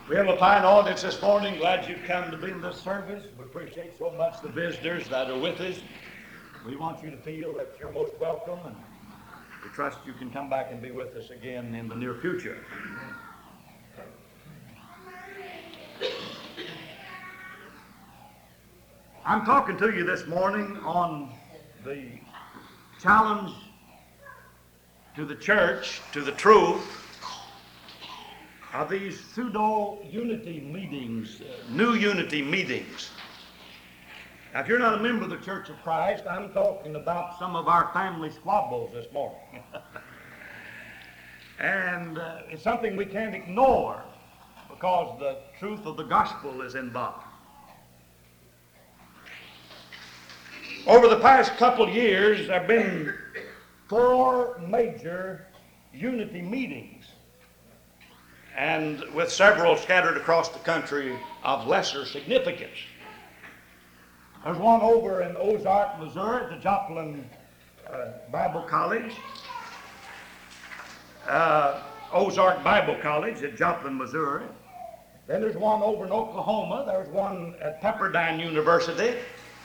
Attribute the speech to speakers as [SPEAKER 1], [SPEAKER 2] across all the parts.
[SPEAKER 1] We have a fine audience this morning. Glad you've come to be in this service. We appreciate so much the visitors that are with us. We want you to feel that you're most welcome, and we trust you can come back and be with us again in the near future. I'm talking to you this morning on the challenge to the church, to the truth, of these pseudo-unity meetings, new unity meetings. Now, if you're not a member of the Church of Christ, I'm talking about some of our family squabbles this morning. And it's something we can't ignore because the truth of the gospel is involved. Over the past couple of years, there have been 4 major unity meetings, and with several scattered across the country of lesser significance. There's one over in Ozark, Missouri, at the Joplin Bible College. Ozark Bible College at Joplin, Missouri. Then there's one over in Oklahoma. There's one at Pepperdine University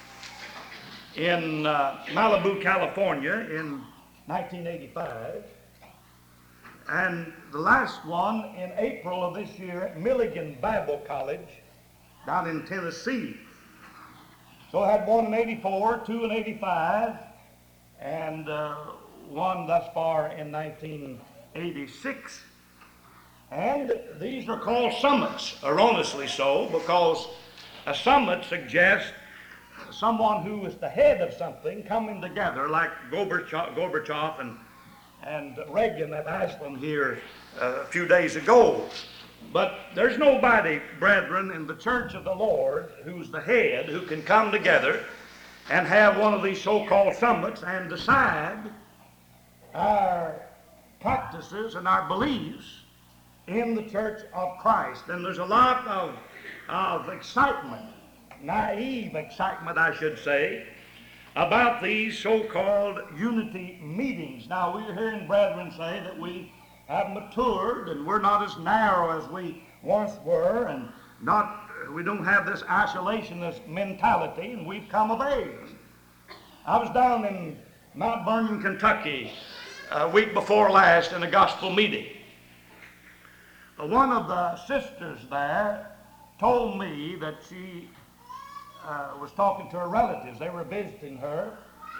[SPEAKER 1] in Malibu, California in 1985. And the last one in April of this year at Milligan Bible College down in Tennessee. So I had one in 84, 2 in 85, and one thus far in 1986. And these are called summits, erroneously so, because a summit suggests someone who is the head of something coming together, like Gorbachev and Reagan at Iceland here a few days ago. But there's nobody, brethren, in the church of the Lord who's the head, who can come together and have one of these so-called summits and decide our practices and our beliefs in the church of Christ. And there's a lot of excitement, naive excitement, I should say, about these so-called unity meetings. Now, we're hearing brethren say that we have matured and we're not as narrow as we once were, and we don't have this isolationist mentality, and we've come of age. I was down in Mount Vernon, Kentucky a week before last in a gospel meeting. One of the sisters there told me that she was talking to her relatives. They were visiting her,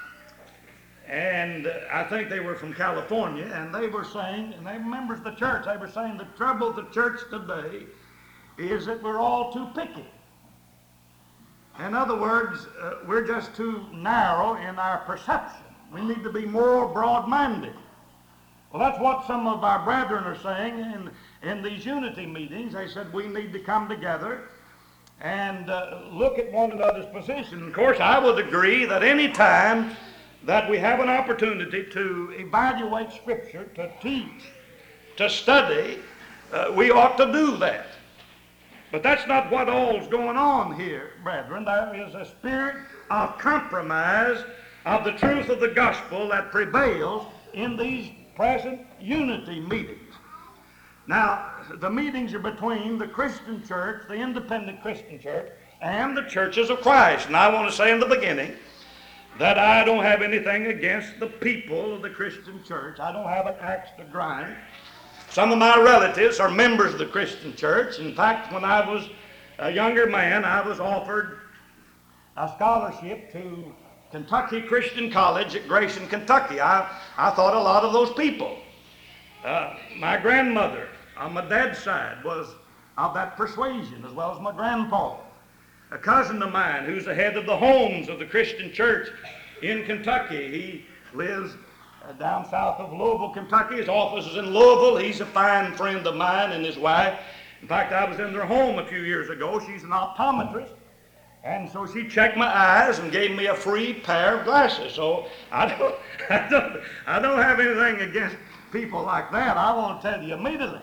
[SPEAKER 1] and I think they were from California, and they were saying, and they were members of the church, they were saying the trouble with the church today is that we're all too picky. In other words, we're just too narrow in our perception. We need to be more broad-minded. Well, that's what some of our brethren are saying in these unity meetings. They said we need to come together and look at one another's position. Of course, I would agree that any time that we have an opportunity to evaluate Scripture, to teach, to study, we ought to do that. But that's not what all's going on here, brethren. There is a spirit of compromise of the truth of the gospel that prevails in these present unity meetings. Now, the meetings are between the Christian church, the independent Christian church, and the churches of Christ. And I want to say in the beginning that I don't have anything against the people of the Christian church. I don't have an axe to grind. Some of my relatives are members of the Christian church. In fact, when I was a younger man, I was offered a scholarship to Kentucky Christian College at Grayson, Kentucky. I thought a lot of those people. My grandmother on my dad's side was of that persuasion, as well as my grandpa. A cousin of mine who's the head of the homes of the Christian church in Kentucky. He lives down south of Louisville, Kentucky. His office is in Louisville. He's a fine friend of mine and his wife. In fact, I was in their home a few years ago. She's an optometrist. And so she checked my eyes and gave me a free pair of glasses. So I don't have anything against people like that. I want to tell you immediately.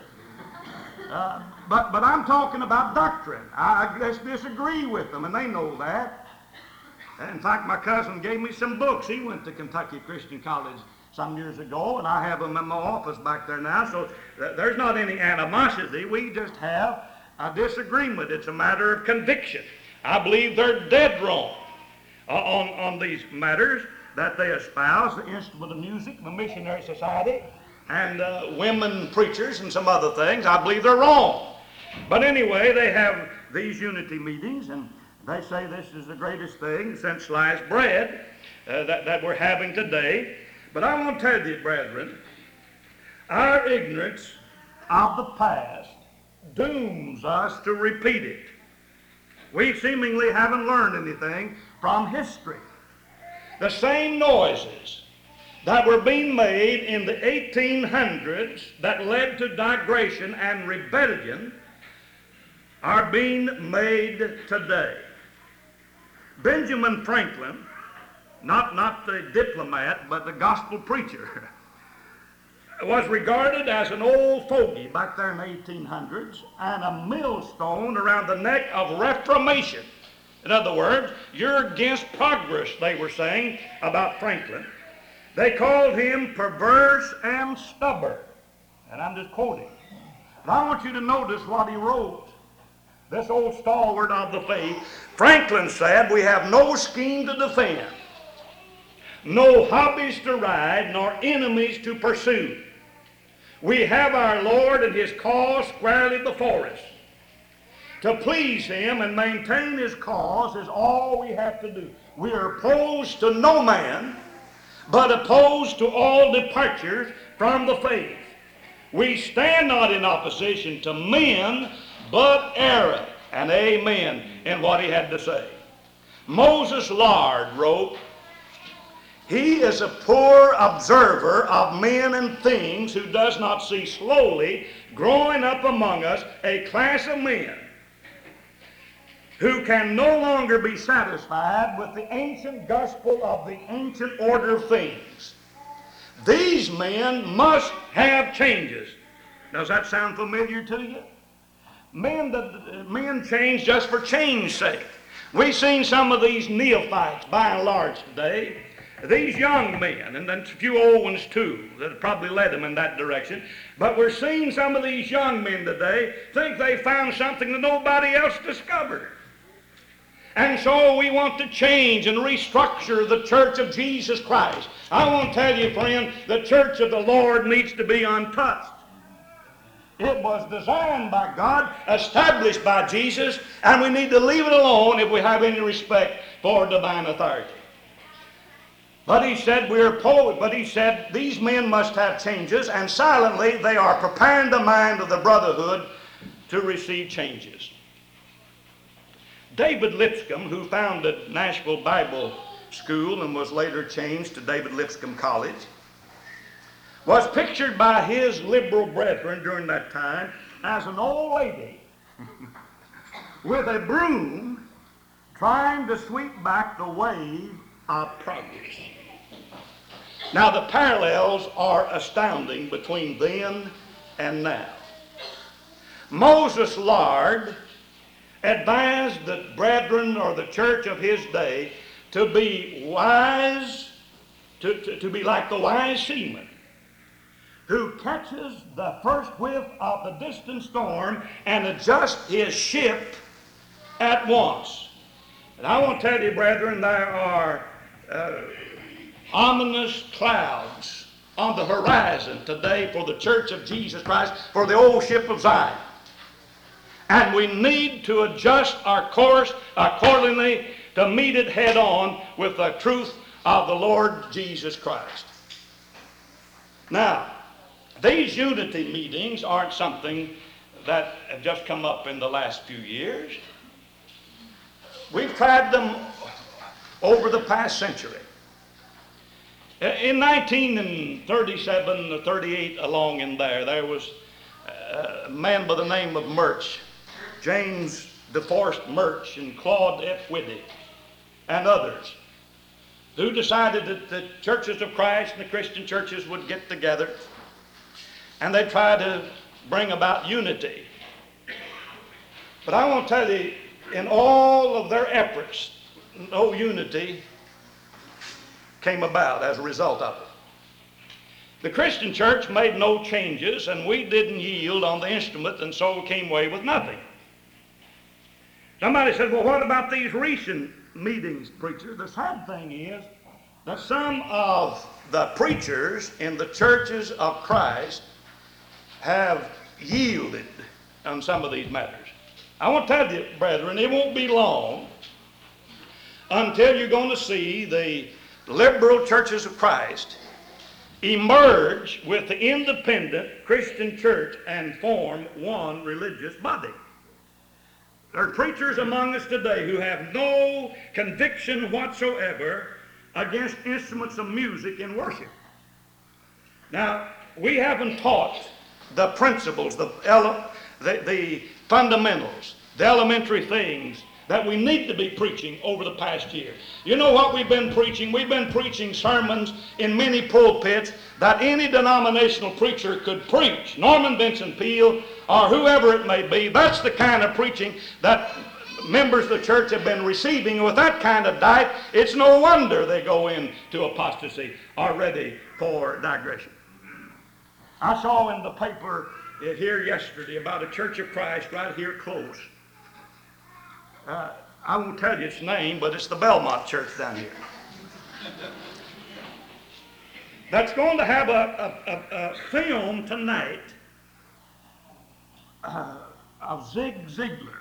[SPEAKER 1] But I'm talking about doctrine. I just disagree with them, and they know that. In fact, my cousin gave me some books. He went to Kentucky Christian College some years ago, and I have them in my office back there now. So there's not any animosity. We just have a disagreement. It's a matter of conviction. I believe they're dead wrong on these matters that they espouse, the Instrument of Music, the Missionary Society, and women preachers and some other things. I believe they're wrong. But anyway, they have these unity meetings, and they say this is the greatest thing since sliced bread that we're having today. But I want to tell you, brethren, our ignorance of the past dooms us to repeat it. We seemingly haven't learned anything from history. The same noises that were being made in the 1800s that led to digression and rebellion are being made today. Benjamin Franklin, not the diplomat, but the gospel preacher, was regarded as an old fogey back there in the 1800s and a millstone around the neck of Reformation. In other words, you're against progress, they were saying about Franklin. They called him perverse and stubborn. And I'm just quoting. But I want you to notice what he wrote. This old stalwart of the faith, Franklin said, we have no scheme to defend, no hobbies to ride, nor enemies to pursue. We have our Lord and his cause squarely before us. To please him and maintain his cause is all we have to do. We are opposed to no man, but opposed to all departures from the faith. We stand not in opposition to men, but error. And amen in what he had to say. Moses Lard wrote, he is a poor observer of men and things who does not see slowly growing up among us a class of men who can no longer be satisfied with the ancient gospel of the ancient order of things. These men must have changes. Does that sound familiar to you? Men change just for change's sake. We've seen some of these neophytes by and large today. These young men, and then a few old ones too, that probably led them in that direction. But we're seeing some of these young men today think they found something that nobody else discovered. And so we want to change and restructure the church of Jesus Christ. I want to tell you, friend, the church of the Lord needs to be untouched. It was designed by God, established by Jesus, and we need to leave it alone if we have any respect for divine authority. But he said these men must have changes, and silently they are preparing the mind of the brotherhood to receive changes. David Lipscomb, who founded Nashville Bible School and was later changed to David Lipscomb College, was pictured by his liberal brethren during that time as an old lady with a broom trying to sweep back the wave of progress. Now the parallels are astounding between then and now. Moses Lard advised the brethren or the church of his day to be wise, to be like the wise seaman who catches the first whiff of the distant storm and adjusts his ship at once. And I want to tell you, brethren, there are ominous clouds on the horizon today for the church of Jesus Christ, for the old ship of Zion. And we need to adjust our course accordingly to meet it head on with the truth of the Lord Jesus Christ. Now, these unity meetings aren't something that have just come up in the last few years. We've tried them over the past century. In 1937 or 38, along in there was a man by the name of Murch, James DeForest Murch and Claude F. Whitty, and others, who decided that the churches of Christ and the Christian churches would get together and they'd try to bring about unity. But I want to tell you, in all of their efforts, no unity came about as a result of it. The Christian church made no changes, and we didn't yield on the instrument, and so came away with nothing. Somebody said, well, what about these recent meetings, preacher? The sad thing is that some of the preachers in the churches of Christ have yielded on some of these matters. I want to tell you, brethren, it won't be long until you're going to see the liberal churches of Christ emerge with the independent Christian church and form one religious body. There are preachers among us today who have no conviction whatsoever against instruments of music in worship. Now, we haven't taught the principles, the fundamentals, the elementary things that we need to be preaching over the past year. You know what we've been preaching? We've been preaching sermons in many pulpits that any denominational preacher could preach. Norman Vincent Peale or whoever it may be, that's the kind of preaching that members of the church have been receiving. And with that kind of diet, it's no wonder they go into apostasy or ready for digression. I saw in the paper here yesterday about a Church of Christ right here close. I won't tell you its name, but it's the Belmont Church down here. That's going to have a film tonight of Zig Ziglar.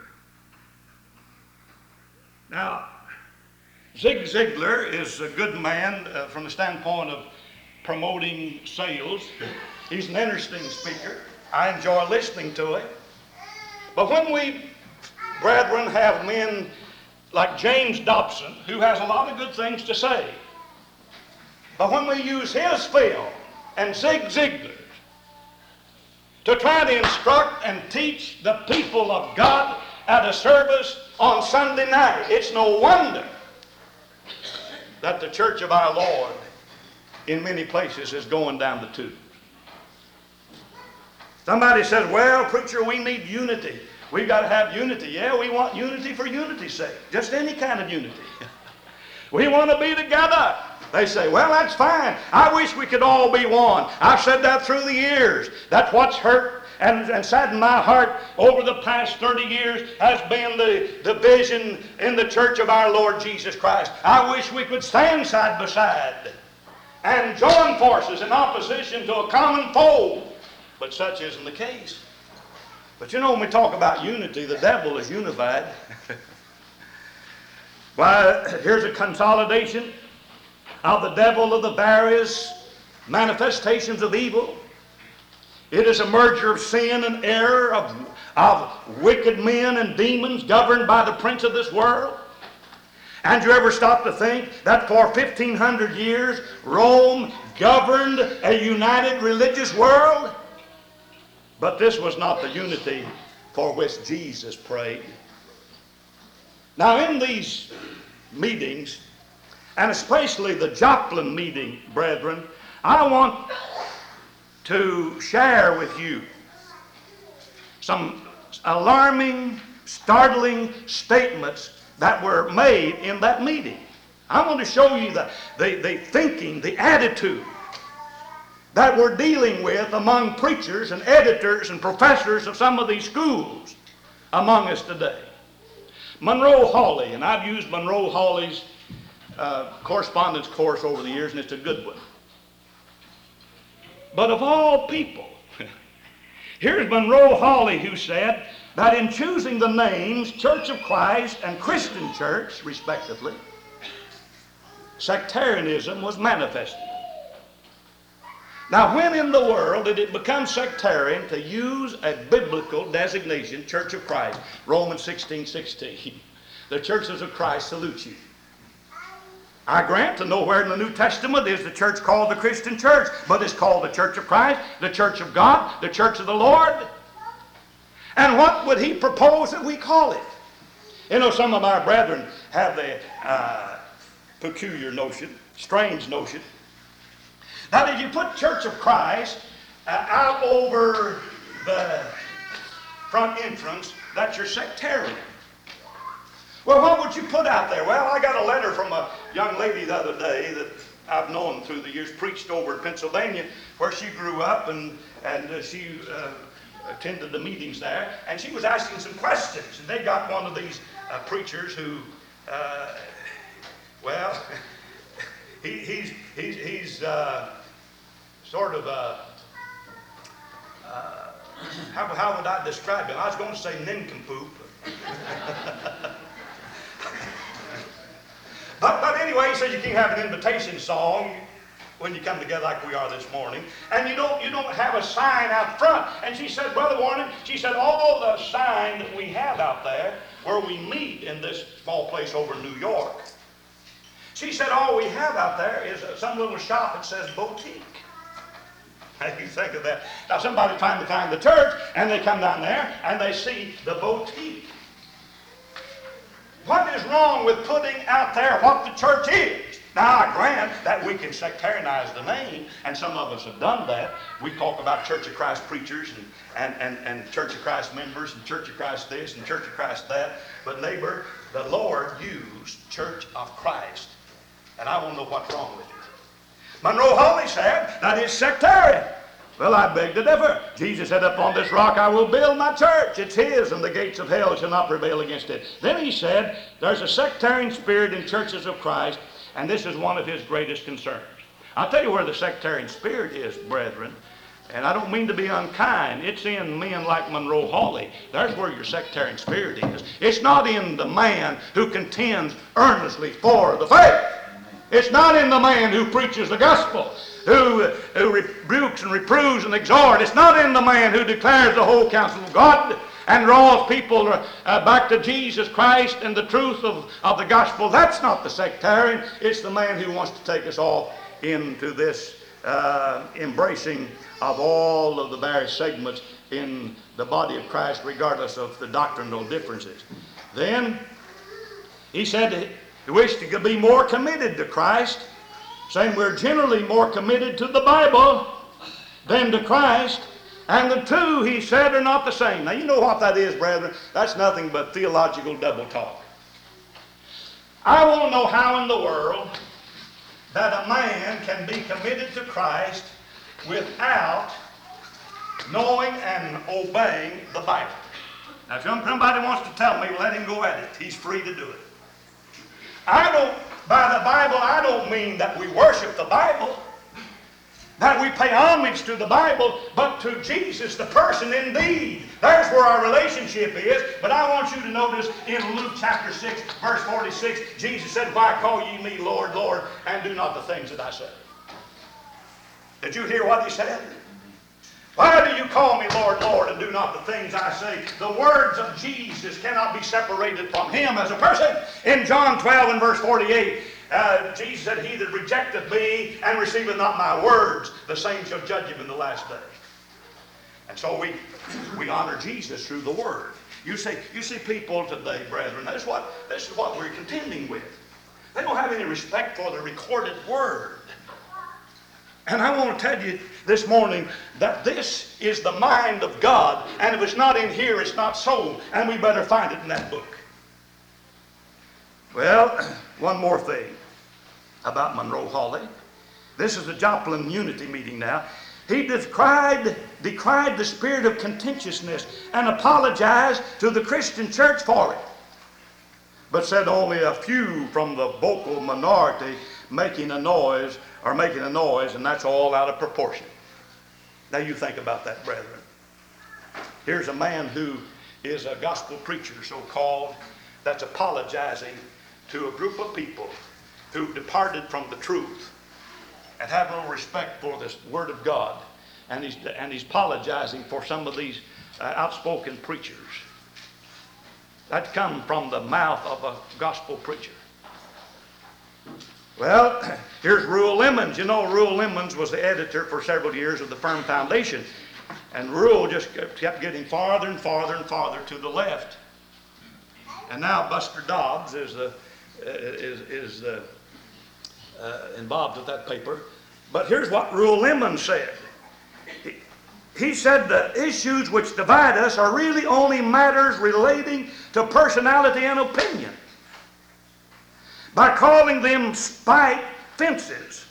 [SPEAKER 1] Now, Zig Ziglar is a good man from the standpoint of promoting sales. He's an interesting speaker. I enjoy listening to him. But when we, brethren, have men like James Dobson, who has a lot of good things to say, but when we use his film and Zig Ziglar's to try to instruct and teach the people of God at a service on Sunday night, it's no wonder that the church of our Lord in many places is going down the tubes. Somebody says, well, preacher, we need unity. We've got to have unity. Yeah, we want unity for unity's sake. Just any kind of unity. We want to be together. They say, well, that's fine. I wish we could all be one. I've said that through the years. That's what's hurt and saddened my heart over the past 30 years has been the division in the church of our Lord Jesus Christ. I wish we could stand side by side and join forces in opposition to a common foe. But such isn't the case. But you know, when we talk about unity, the devil is unified. Why, here's a consolidation of the devil of the various manifestations of evil. It is a merger of sin and error, of wicked men and demons governed by the prince of this world. And you ever stop to think that for 1,500 years, Rome governed a united religious world? But this was not the unity for which Jesus prayed. Now in these meetings, and especially the Joplin meeting, brethren, I want to share with you some alarming, startling statements that were made in that meeting. I want to show you the thinking, the attitude that we're dealing with among preachers and editors and professors of some of these schools among us today. Monroe Hawley, and I've used Monroe Hawley's correspondence course over the years, and it's a good one. But of all people, here's Monroe Hawley, who said that in choosing the names Church of Christ and Christian Church, respectively, sectarianism was manifested. Now, when in the world did it become sectarian to use a biblical designation, Church of Christ? Romans 16:16. The churches of Christ salute you. I grant to nowhere in the New Testament is the church called the Christian church, but it's called the Church of Christ, the Church of God, the Church of the Lord. And what would he propose that we call it? You know, some of our brethren have the peculiar notion, strange notion, that if you put Church of Christ out over the front entrance, that you're sectarian. Well, what would you put out there? Well, I got a letter from a young lady the other day that I've known through the years, preached over in Pennsylvania, where she grew up, and she attended the meetings there, and she was asking some questions. And they got one of these preachers who, well, he's sort of how would I describe him? I was going to say nincompoop. But anyway, he says you can't have an invitation song when you come together like we are this morning, and you don't have a sign out front. And she said, Brother Warren, she said, all the sign that we have out there where we meet in this small place over in New York, she said all we have out there is some little shop that says boutique. How do you think of that? Now somebody trying to find the church, and they come down there and they see the boutique. What is wrong with putting out there what the church is? Now I grant that we can sectarianize the name, and some of us have done that. We talk about Church of Christ preachers and Church of Christ members and Church of Christ this and Church of Christ that. But neighbor, the Lord used Church of Christ, and I want to know what's wrong with it. Monroe Holly said that is sectarian. Well, I beg to differ. Jesus said, upon this rock I will build my church. It's his, and the gates of hell shall not prevail against it. Then he said, there's a sectarian spirit in churches of Christ, and this is one of his greatest concerns. I'll tell you where the sectarian spirit is, brethren, and I don't mean to be unkind. It's in men like Monroe Holly. There's where your sectarian spirit is. It's not in the man who contends earnestly for the faith. It's not in the man who preaches the gospel, who rebukes and reproves and exhorts. It's not in the man who declares the whole counsel of God and draws people back to Jesus Christ and the truth of the gospel. That's not the sectarian. It's the man who wants to take us all into this embracing of all of the various segments in the body of Christ, regardless of the doctrinal differences. Then he said he wished to be more committed to Christ, saying we're generally more committed to the Bible than to Christ. And the two, he said, are not the same. Now, you know what that is, brethren? That's nothing but theological double talk. I want to know how in the world that a man can be committed to Christ without knowing and obeying the Bible. Now, if somebody wants to tell me, let him go at it. He's free to do it. By the Bible, I don't mean that we worship the Bible, that we pay homage to the Bible, but to Jesus, the person indeed. There's where our relationship is. But I want you to notice in Luke chapter 6, verse 46, Jesus said, why call ye me Lord, Lord, and do not the things that I say? Did you hear what he said? Why do you call me Lord, Lord, and do not the things I say? The words of Jesus cannot be separated from him as a person. In John 12 and verse 48, Jesus said, he that rejecteth me and receiveth not my words, the same shall judge him in the last day. And so we honor Jesus through the Word. You see people today, brethren, this is what we're contending with. They don't have any respect for the recorded Word. And I want to tell you this morning that this is the mind of God, and if it's not in here, it's not so, and we better find it in that book. Well, one more thing about Monroe Holly. This is the Joplin Unity meeting now. He decried the spirit of contentiousness and apologized to the Christian church for it, but said only a few from the vocal minority making a noise, and that's all out of proportion. Now you think about that, brethren. Here's a man who is a gospel preacher, so-called, that's apologizing to a group of people who've departed from the truth and have no respect for this Word of God. And he's apologizing for some of these outspoken preachers. That come from the mouth of a gospel preacher. Well, here's Reuel Lemons. You know, Reuel Lemons was the editor for several years of the Firm Foundation. And Reuel just kept getting farther and farther and farther to the left. And now Buster Dobbs is involved with that paper. But here's what Reuel Lemons said. He said the issues which divide us are really only matters relating to personality and opinion. By calling them spike fences,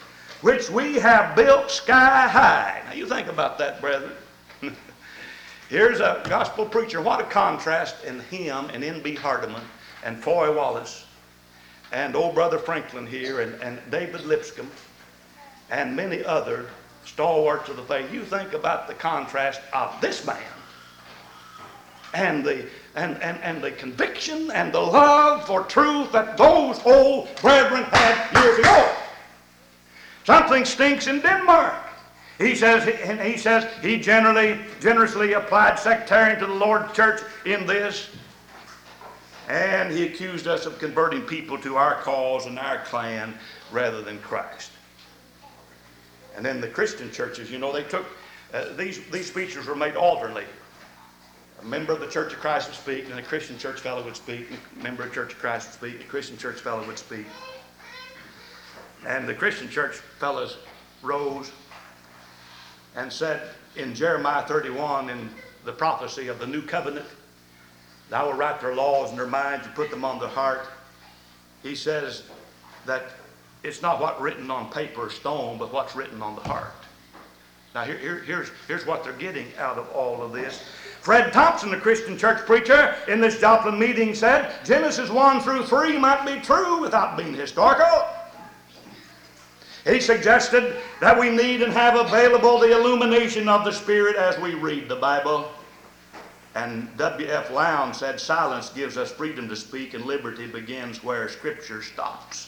[SPEAKER 1] which we have built sky high. Now you think about that, brethren. Here's a gospel preacher. What a contrast in him and N.B. Hardeman and Foy Wallace and old brother Franklin here and David Lipscomb and many other stalwarts of the faith. You think about the contrast of this man and the conviction and the love for truth that those old brethren had years ago. Something stinks in Denmark. He says he generously applied sectarian to the Lord's church in this, and he accused us of converting people to our cause and our clan rather than Christ. And then the Christian churches, you know, they took these speeches were made alternately. A member of the Church of Christ would speak, and a Christian church fellow would speak. A member of the Church of Christ would speak, a Christian church fellow would speak. And the Christian church fellows rose and said in Jeremiah 31, in the prophecy of the new covenant, "Thou wilt write their laws in their minds and put them on their heart." He says that it's not what's written on paper or stone, but what's written on the heart. Now here's what they're getting out of all of this. Fred Thompson, the Christian church preacher, in this Joplin meeting said Genesis 1 through 3 might be true without being historical. He suggested that we need and have available the illumination of the Spirit as we read the Bible. And W.F. Lowndes said silence gives us freedom to speak and liberty begins where Scripture stops.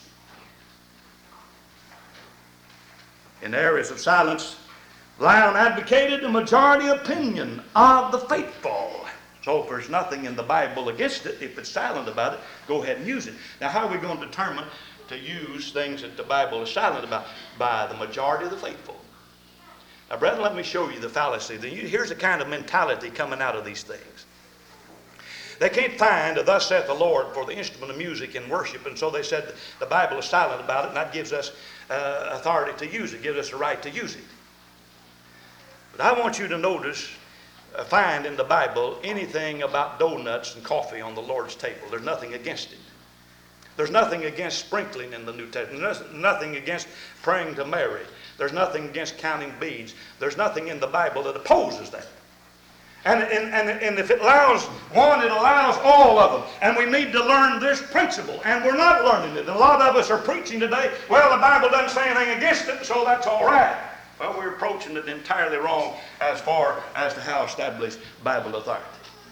[SPEAKER 1] In areas of silence, Lowndes advocated a majority opinion of the faithful. So if there's nothing in the Bible against it, if it's silent about it, go ahead and use it. Now how are we going to determine to use things that the Bible is silent about? By the majority of the faithful. Now brethren, let me show you the fallacy. Here's the kind of mentality coming out of these things. They can't find a "thus saith the Lord" for the instrument of music and worship, and so they said the Bible is silent about it, and that gives us authority to use it, gives us a right to use it. But I want you to notice, find in the Bible anything about donuts and coffee on the Lord's table. There's nothing against it. There's nothing against sprinkling in the New Testament. There's nothing against praying to Mary. There's nothing against counting beads. There's nothing in the Bible that opposes that. And if it allows one, it allows all of them. And we need to learn this principle. And we're not learning it. And a lot of us are preaching today, well, the Bible doesn't say anything against it, so that's all right. Well, we're approaching it entirely wrong as far as to how established Bible authority.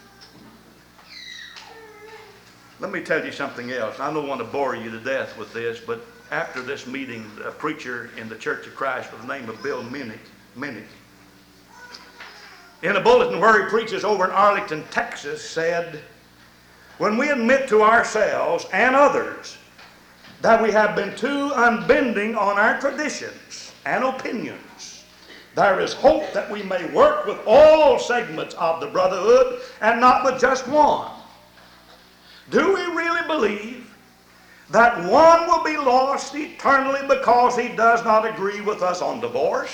[SPEAKER 1] Let me tell you something else. I don't want to bore you to death with this, but after this meeting, a preacher in the Church of Christ by the name of Bill Minnick, in a bulletin where he preaches over in Arlington, Texas, said, "When we admit to ourselves and others that we have been too unbending on our traditions and opinions, there is hope that we may work with all segments of the brotherhood and not with just one. Do we really believe that one will be lost eternally because he does not agree with us on divorce,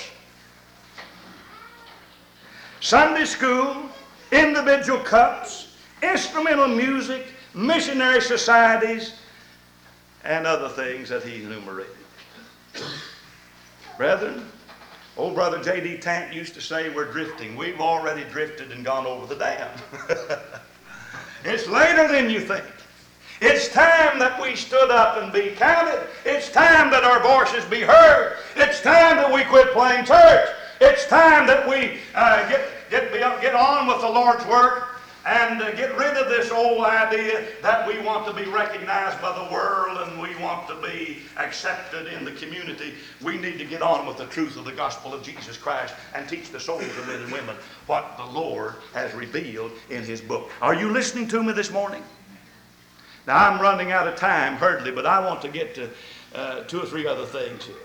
[SPEAKER 1] Sunday school, individual cups, instrumental music, missionary societies, and other things that he enumerated?" Brethren, old brother J.D. Tant used to say we're drifting. We've already drifted and gone over the dam. It's later than you think. It's time that we stood up and be counted. It's time that our voices be heard. It's time that we quit playing church. It's time that we get on with the Lord's work and get rid of this old idea that we want to be recognized by the world and we want to be accepted in the community. We need to get on with the truth of the gospel of Jesus Christ and teach the souls of men and women what the Lord has revealed in His book. Are you listening to me this morning? Now I'm running out of time hurriedly, but I want to get to 2 or 3 other things here.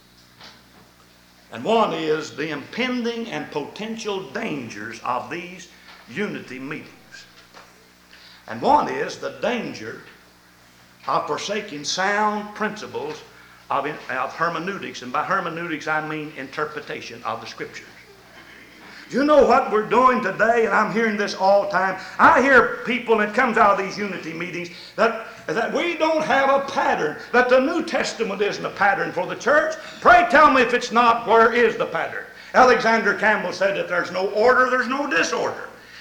[SPEAKER 1] And one is the impending and potential dangers of these unity meetings. And one is the danger of forsaking sound principles of hermeneutics. And by hermeneutics I mean interpretation of the Scriptures. You know what we're doing today, and I'm hearing this all the time. I hear people, and it comes out of these unity meetings, that we don't have a pattern, that the New Testament isn't a pattern for the church. Pray tell me if it's not, where is the pattern? Alexander Campbell said that there's no order, there's no disorder.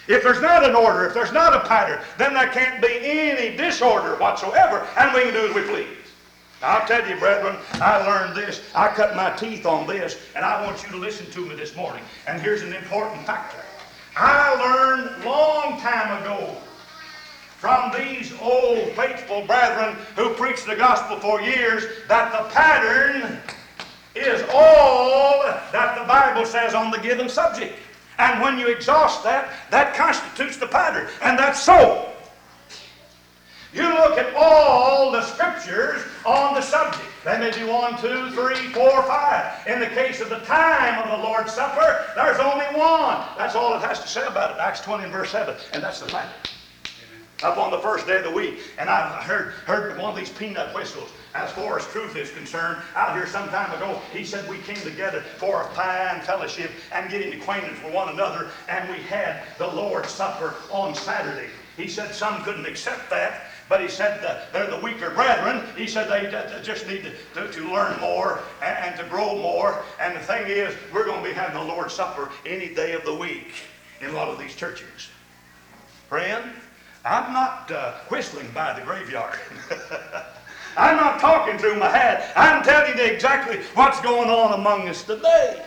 [SPEAKER 1] If there's not an order, if there's not a pattern, then there can't be any disorder whatsoever, and we can do as we please. Now, I'll tell you, brethren, I learned this. I cut my teeth on this, and I want you to listen to me this morning. And here's an important factor. I learned long time ago from these old faithful brethren who preached the gospel for years that the pattern is all that the Bible says on the given subject. And when you exhaust that, that constitutes the pattern. And that's so. You look at all the scriptures on the subject. They may be 1, 2, 3, 4, 5. In the case of the time of the Lord's Supper, there's only one. That's all it has to say about it. Acts 20 and verse 7. And that's the pattern. Up on the first day of the week, and I heard one of these peanut whistles. As far as truth is concerned, out here some time ago, he said we came together for a fine fellowship and getting acquainted with one another, and we had the Lord's Supper on Saturday. He said some couldn't accept that, but he said they're the weaker brethren. He said they just need to learn more and to grow more. And the thing is, we're going to be having the Lord's Supper any day of the week in a lot of these churches. Friend, I'm not whistling by the graveyard. I'm not talking through my hat. I'm telling you exactly what's going on among us today.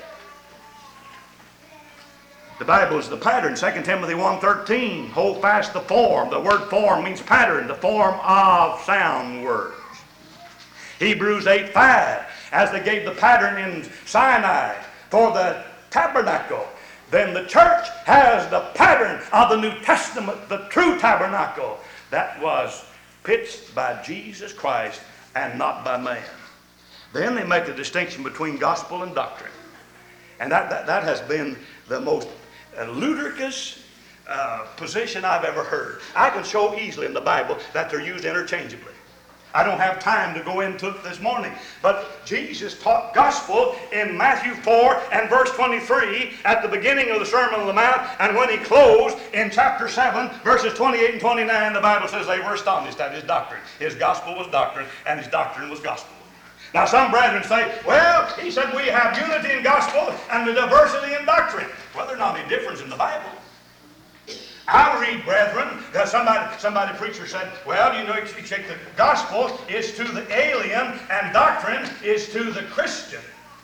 [SPEAKER 1] The Bible is the pattern. 2 Timothy 1:13, hold fast the form. The word form means pattern, the form of sound words. Hebrews 8:5, as they gave the pattern in Sinai for the tabernacle, then the church has the pattern of the New Testament, the true tabernacle that was pitched by Jesus Christ and not by man. Then they make the distinction between gospel and doctrine. And that has been the most ludicrous position I've ever heard. I can show easily in the Bible that they're used interchangeably. I don't have time to go into it this morning. But Jesus taught gospel in Matthew 4 and verse 23 at the beginning of the Sermon on the Mount. And when he closed in chapter 7, verses 28 and 29, the Bible says they were astonished at his doctrine. His gospel was doctrine, and his doctrine was gospel. Now some brethren say, well, he said we have unity in gospel and the diversity in doctrine. Well, there's not any difference in the Bible. I read, brethren, that somebody preacher said, well, you know, you check the gospel is to the alien and doctrine is to the Christian.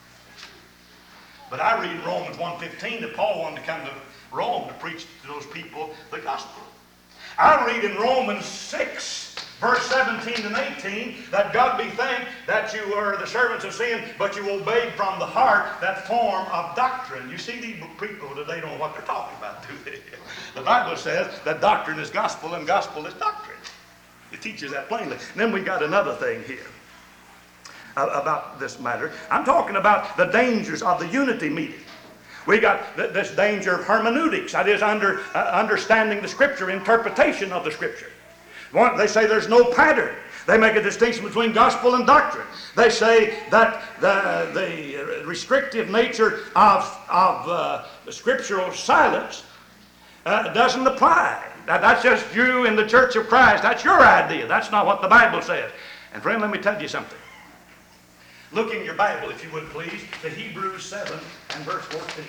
[SPEAKER 1] But I read in Romans 1:15 that Paul wanted to come to Rome to preach to those people the gospel. I read in Romans 6, verse 17 and 18, that God be thanked that you were the servants of sin, but you obeyed from the heart that form of doctrine. You see, these people today don't know what they're talking about, do they? The Bible says that doctrine is gospel and gospel is doctrine. It teaches that plainly. And then we got another thing here about this matter. I'm talking about the dangers of the unity meeting. We got this danger of hermeneutics, that is understanding the Scripture, interpretation of the Scripture. They say there's no pattern. They make a distinction between gospel and doctrine. They say that the restrictive nature of scriptural silence doesn't apply. That's just you in the Church of Christ. That's your idea. That's not what the Bible says. And friend, let me tell you something. Look in your Bible, if you would please, to Hebrews 7 and verse 14.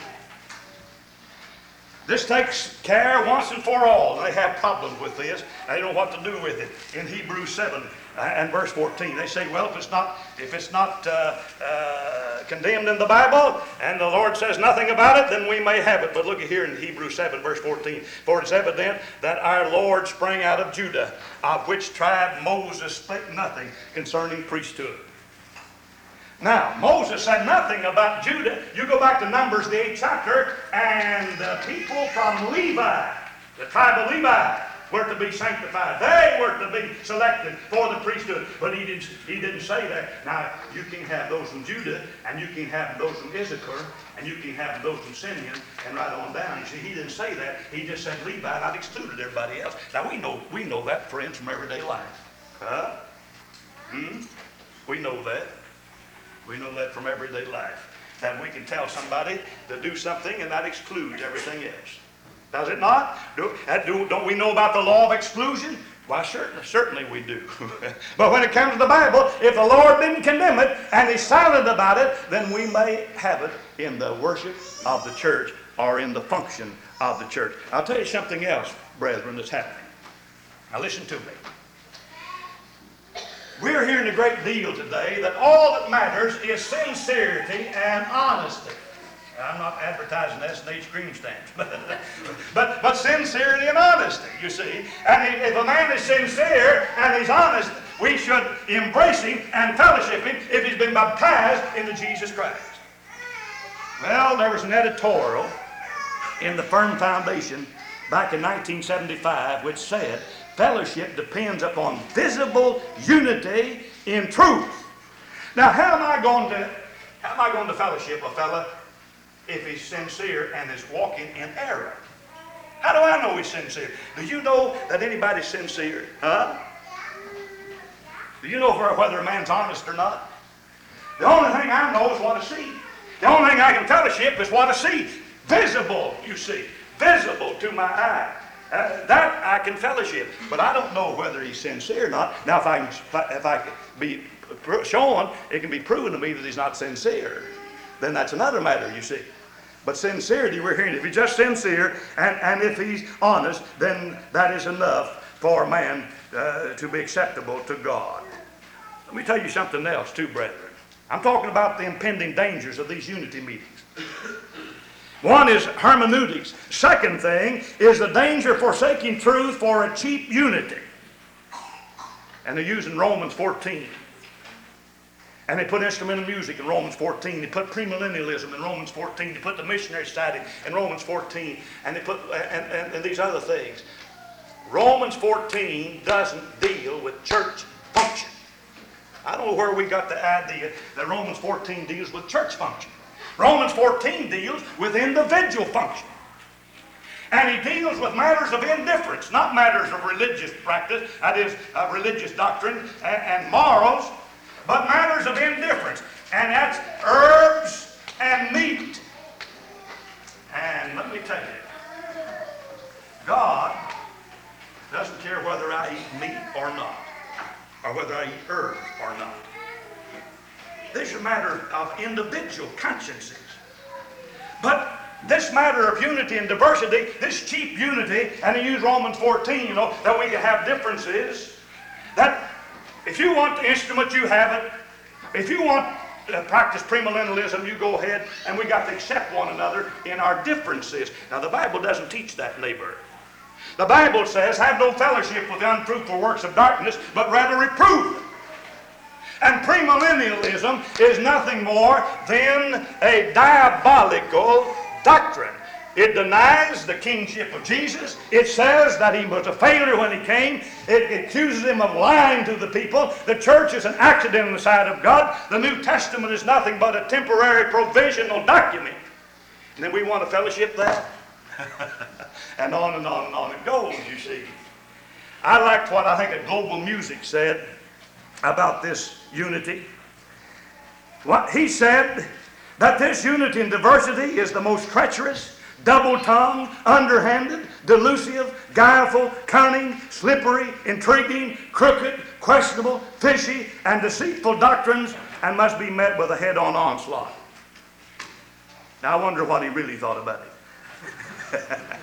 [SPEAKER 1] This takes care once and for all. They have problems with this. They don't know what to do with it. In Hebrews 7 and verse 14, they say, well, if it's not condemned in the Bible, and the Lord says nothing about it, then we may have it. But look at here in Hebrews 7, verse 14. For it's evident that our Lord sprang out of Judah, of which tribe Moses spake nothing concerning priesthood. Now, Moses said nothing about Judah. You go back to Numbers, the 8th chapter, and the people from Levi, the tribe of Levi, were to be sanctified. They were to be selected for the priesthood. But he didn't say that. Now, you can have those from Judah, and you can have those from Issachar, and you can have those from Simeon, and right on down. You see, he didn't say that. He just said Levi, and I'd excluded everybody else. Now, we know that, friends, from everyday life. We know that. We know that from everyday life. That we can tell somebody to do something and that excludes everything else. Does it not? Don't we know about the law of exclusion? Why, certainly we do. But when it comes to the Bible, if the Lord didn't condemn it and He's silent about it, then we may have it in the worship of the church or in the function of the church. I'll tell you something else, brethren, that's happening. Now listen to me. We're hearing a great deal today that all that matters is sincerity and honesty. I'm not advertising S&H cream stamps, but sincerity and honesty, you see. And if a man is sincere and he's honest, we should embrace him and fellowship him if he's been baptized into Jesus Christ. Well, there was an editorial in the Firm Foundation back in 1975 which said, fellowship depends upon visible unity in truth. Now, how am I going to fellowship a fella if he's sincere and is walking in error? How do I know he's sincere? Do you know that anybody's sincere? Huh? Do you know whether a man's honest or not? The only thing I know is what I see. The only thing I can fellowship is what I see. Visible, you see. Visible to my eye. That I can fellowship. But I don't know whether he's sincere or not. Now, if I can be shown, it can be proven to me that he's not sincere. Then that's another matter, you see. But sincerity, we're hearing, if he's just sincere and if he's honest, then that is enough for a man to be acceptable to God. Let me tell you something else too, brethren. I'm talking about the impending dangers of these unity meetings. One is hermeneutics. Second thing is the danger of forsaking truth for a cheap unity. And they're using Romans 14. And they put instrumental music in Romans 14. They put premillennialism in Romans 14. They put the missionary society in Romans 14. And they put and these other things. Romans 14 doesn't deal with church function. I don't know where we got the idea that Romans 14 deals with church function. Romans 14 deals with individual function. And he deals with matters of indifference, not matters of religious practice, that is, religious doctrine and morals, but matters of indifference. And that's herbs and meat. And let me tell you, God doesn't care whether I eat meat or not, or whether I eat herbs or not. This is a matter of individual consciences. But this matter of unity and diversity, this cheap unity, and he used Romans 14, that we can have differences, that if you want the instrument, you have it. If you want to practice premillennialism, you go ahead, and we got to accept one another in our differences. Now, the Bible doesn't teach that, neighbor. The Bible says, have no fellowship with the unfruitful works of darkness, but rather reprove them. And premillennialism is nothing more than a diabolical doctrine. It denies the kingship of Jesus. It says that he was a failure when he came. It accuses him of lying to the people. The church is an accident in the sight of God. The New Testament is nothing but a temporary provisional document. And then we want to fellowship that. And on and on and on it goes, you see. I liked what I think that Global Music said about this unity. He said that this unity and diversity is the most treacherous, double-tongued, underhanded, delusive, guileful, cunning, slippery, intriguing, crooked, questionable, fishy, and deceitful doctrines, and must be met with a head-on onslaught. Now I wonder what he really thought about it.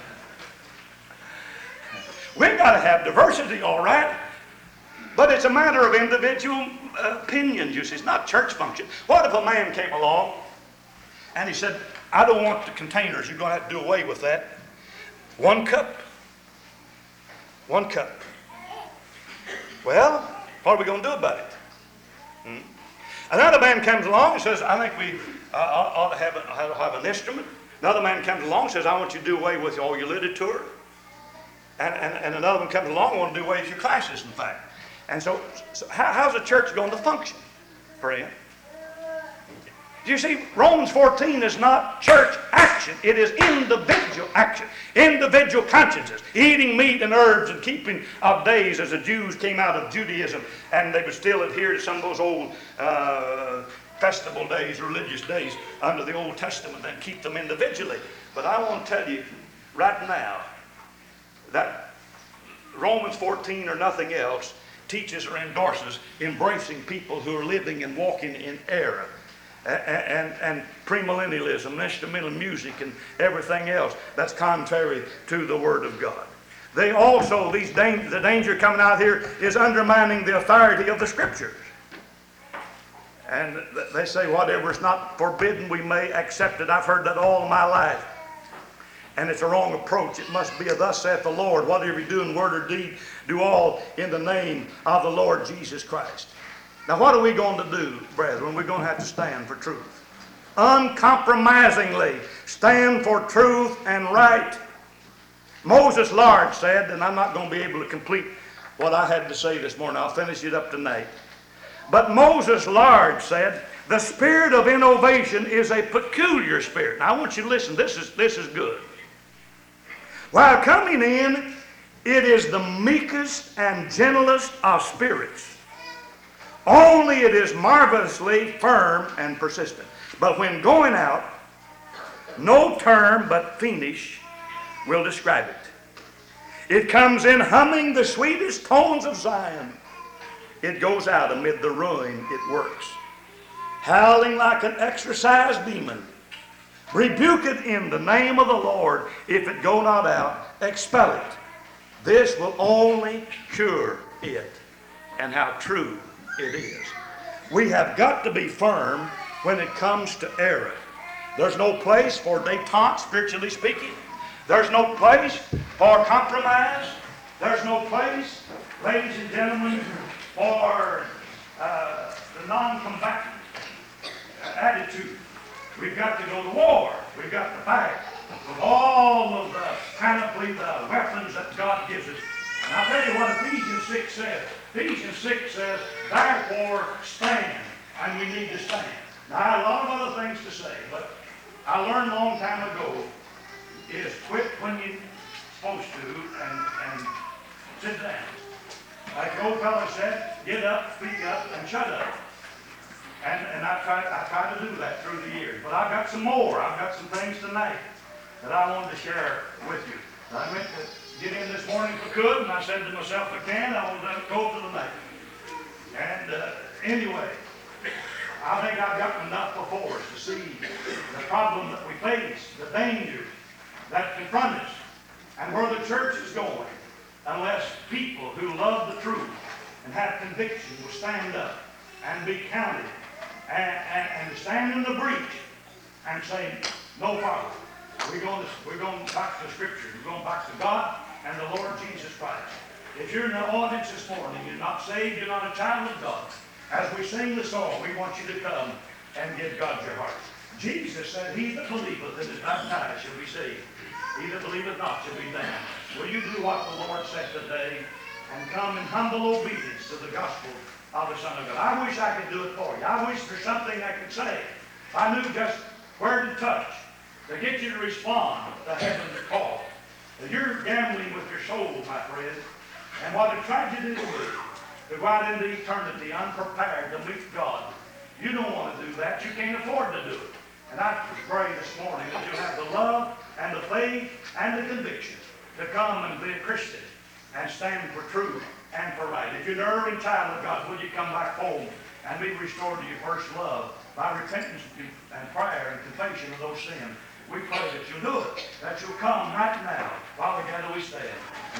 [SPEAKER 1] We've got to have diversity, all right, but it's a matter of individual opinions, you see. It's not church function. What if a man came along and he said, I don't want the containers. You're going to have to do away with that. 1 cup. 1 cup. Well, what are we going to do about it? Another man comes along and says, I think we ought to have an instrument. Another man comes along and says, I want you to do away with all your literature. And another one comes along and wants to do away with your classes, in fact. And so how's the church going to function, friend? You see, Romans 14 is not church action. It is individual action. Individual consciences. Eating meat and herbs and keeping of days as the Jews came out of Judaism and they would still adhere to some of those old festival days, religious days under the Old Testament and keep them individually. But I want to tell you right now that Romans 14 or nothing else teaches or endorses embracing people who are living and walking in error. and premillennialism, and instrumental music, and everything else that's contrary to the Word of God. They also, the danger coming out here is undermining the authority of the Scriptures. And they say whatever is not forbidden, we may accept it. I've heard that all of my life. And it's a wrong approach. It must be a thus saith the Lord. Whatever you do in word or deed, do all in the name of the Lord Jesus Christ. Now what are we going to do, brethren? We're going to have to stand for truth. Uncompromisingly stand for truth and right. Moses Large said, and I'm not going to be able to complete what I had to say this morning. I'll finish it up tonight. But Moses Large said, the spirit of innovation is a peculiar spirit. Now I want you to listen. This is good. While coming in, it is the meekest and gentlest of spirits. Only it is marvelously firm and persistent. But when going out, no term but finish will describe it. It comes in humming the sweetest tones of Zion. It goes out amid the ruin it works, howling like an exorcised demon. Rebuke it in the name of the Lord. If it go not out, expel it. This will only cure it. And how true it is. We have got to be firm when it comes to error. There's no place for détente, spiritually speaking. There's no place for compromise. There's no place, ladies and gentlemen, for the non-combatant attitude. We've got to go to war. We've got to fight with all of the panoply, the weapons that God gives us. And I'll tell you what Ephesians 6 says. Ephesians 6 says, therefore stand. And we need to stand. Now, I have a lot of other things to say, but I learned a long time ago is quit when you're supposed to and sit down. Like the old fellow said, get up, speak up, and shut up. And I try to do that through the years. But I've got some more. I've got some things tonight that I wanted to share with you. I meant to get in this morning if I could, and I said to myself, if I can, I will go to the night. And anyway, I think I've got enough before us to see the problem that we face, the dangers that confront us, and where the church is going, unless people who love the truth and have conviction will stand up and be counted and stand in the breach and say, no problem. We're going back to the Scripture. We're going back to God and the Lord Jesus Christ. If you're in the audience this morning, you're not saved, you're not a child of God. As we sing the song, we want you to come and give God your heart. Jesus said, he that believeth and is baptized shall be saved. He that believeth not shall be damned. Will you do what the Lord said today and come in humble obedience to the gospel of the Son of God? I wish I could do it for you. I wish there's something I could say. I knew just where to touch to get you to respond to heaven's call. If you're gambling with your soul, my friend, and what a tragedy it will be to go out into eternity unprepared to meet God. You don't want to do that. You can't afford to do it. And I pray this morning that you'll have the love and the faith and the conviction to come and be a Christian and stand for truth and for right. If you're an erring child of God, will you come back home and be restored to your first love by repentance and prayer and confession of those sins? We pray that you'll do it, that you'll come right now. Father God, we stand.